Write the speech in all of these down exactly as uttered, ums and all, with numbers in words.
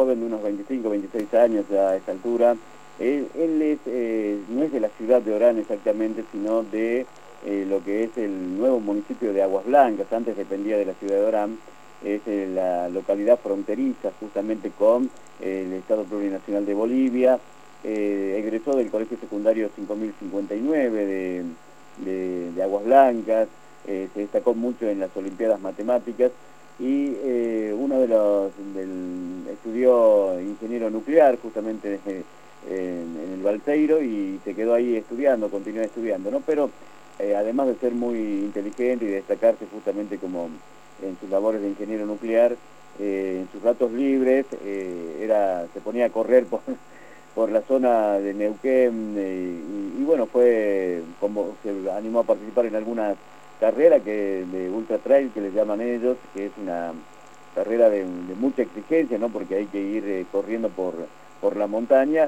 joven de unos veinticinco, veintiséis años ya a esta altura. Él, él es, eh, no es de la ciudad de Orán exactamente, sino de eh, lo que es el nuevo municipio de Aguas Blancas. Antes dependía de la ciudad de Orán. Es eh, la localidad fronteriza justamente con eh, el Estado Plurinacional de Bolivia. Eh, egresó del Colegio Secundario cinco mil cincuenta y nueve de, de, de Aguas Blancas. Eh, se destacó mucho en las Olimpiadas Matemáticas y eh, uno de los del, estudió ingeniero nuclear justamente eh, en, en el Balseiro y se quedó ahí estudiando, continuó estudiando, ¿no? Pero eh, además de ser muy inteligente y de destacarse justamente como en sus labores de ingeniero nuclear, eh, en sus ratos libres eh, era, se ponía a correr por, por la zona de Neuquén eh, y, y bueno, fue como se animó a participar en algunas carreras que, de ultra trail que les llaman ellos, que es una carrera de, de mucha exigencia, ¿no? Porque hay que ir eh, corriendo por, por la montaña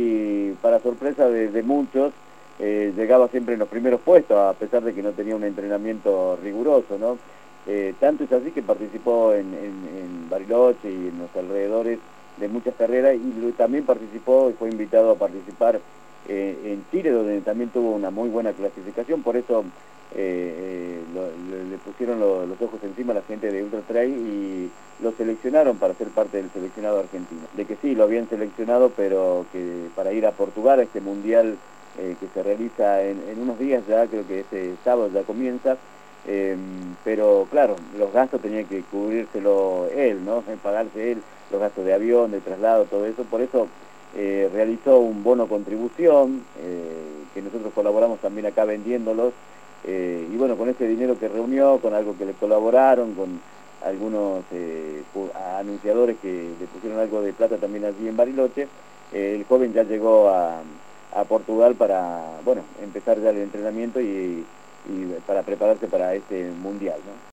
y para sorpresa de, de muchos eh, llegaba siempre en los primeros puestos, a pesar de que no tenía un entrenamiento riguroso, ¿no? Eh, tanto es así que participó en, en, en Bariloche y en los alrededores de muchas carreras y también participó y fue invitado a participar eh, en Chile, donde también tuvo una muy buena clasificación. Por eso eh, eh, lo, le, le pusieron lo, los ojos encima a la gente de Ultra Trail y lo seleccionaron para ser parte del seleccionado argentino. De que sí, lo habían seleccionado, pero que para ir a Portugal a este mundial eh, que se realiza en, en unos días ya, creo que este sábado ya comienza. Eh, pero claro, los gastos tenía que cubrírselo él, ¿no? Pagarse él, los gastos de avión, de traslado, todo eso. Por eso eh, realizó un bono contribución, eh, que nosotros colaboramos también acá vendiéndolos. Eh, y bueno, con ese dinero que reunió, con algo que le colaboraron, con algunos eh, anunciadores que le pusieron algo de plata también allí en Bariloche, eh, el joven ya llegó a, a Portugal para, bueno, empezar ya el entrenamiento y y para prepararse para este mundial, ¿no?